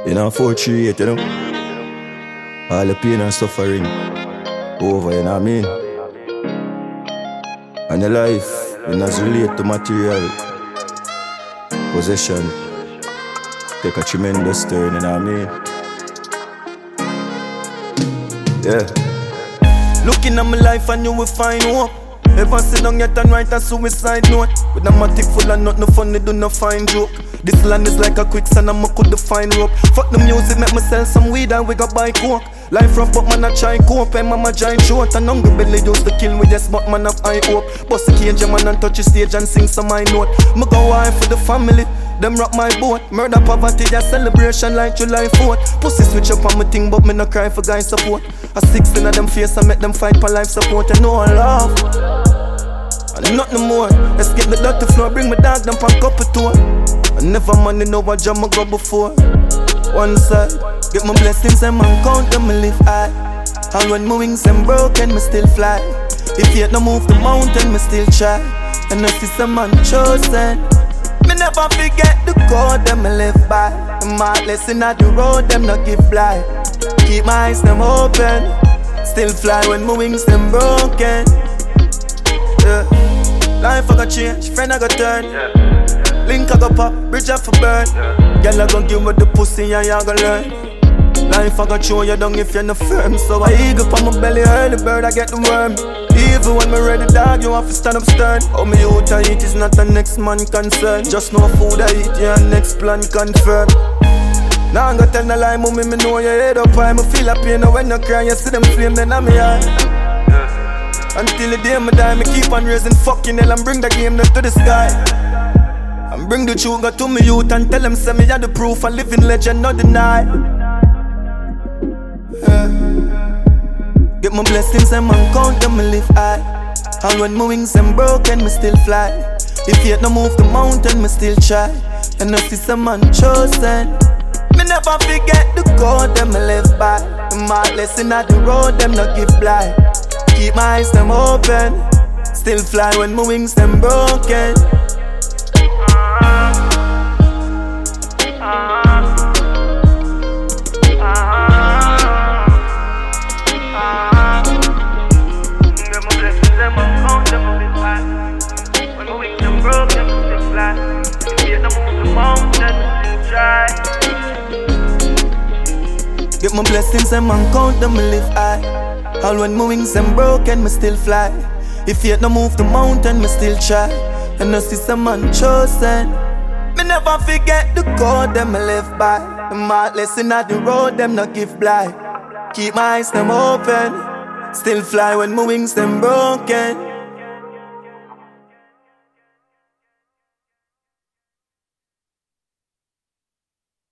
You know, 438, you know. All the pain and suffering over, you know what I mean? And your life, it does relate to material possession. Take a tremendous turn, you know what I mean? Yeah. Looking at my life and you will find hope. Ever sit down yet and write a suicide note? With a matic full of nothing funny, do not find joke. This land is like a quicksand and I could find rope. Fuck the music, make me sell some weed and we got buy coke. Life rough but man I try cope, and mama giant short. And hungry belly used to kill me, yes but man have high hope. Bust the cage man and touch the stage and sing some high note. Me go wife for the family, them rock my boat. Murder poverty, a celebration like July 4th. Pussy switch up on my thing but me no cry for guy support. A 16 of them face and make them fight for life support. And no love and nothing more. Escape the dirty floor, bring my dog down pan cup of tour. I never money know what jam I go before. One side, get my blessings and man count them, me live high. And when my wings them broken, me still fly. If yet no move the mountain, me still try. And I see some man chosen. Me never forget the code them me live by. And my lesson at the road, them not give blind. Keep my eyes them open. Still fly when my wings them broken. Yeah. Life I got change, friend I got turn. Link I got pop, bridge I for burn. Girl I gon' give me the pussy and you gon' learn. Life I got show you down if you're not firm. So I eagle on my belly, early bird I get the worm. Even when me ready dog, you have to stand up stern. How me out I eat is not a next man concern. Just no food I eat, yeah, next plan confirm. Now I'm gonna tell no lie, mommy, me know your head up high. Me feel a pain when you cry, you see them flame, then I'm eye. Until the day me die, me keep on raising fucking hell and bring the game down to the sky. And bring the sugar to me youth and tell them say me are the proof, a living legend, not deny. Get my blessings and man count them, me live high. And when my wings them broken, me still fly. If yet no move the mountain, me still try. And I see some man chosen. Me never forget the code them me live by. And my lesson at the road, them not give blind. Keep my eyes them open. Still fly when my wings them broken. Get my blessings and my count them on this high. When my wings them broken, still fly. If you don't move the mountain, still try. Get my blessings and man count them, me live high. All when my wings them broken, me still fly. If yet no move the mountain, me still try. And I see some man chosen. Me never forget the code them me live by. And my lesson at the road, them not give blind. Keep my eyes them open. Still fly when my wings them broken.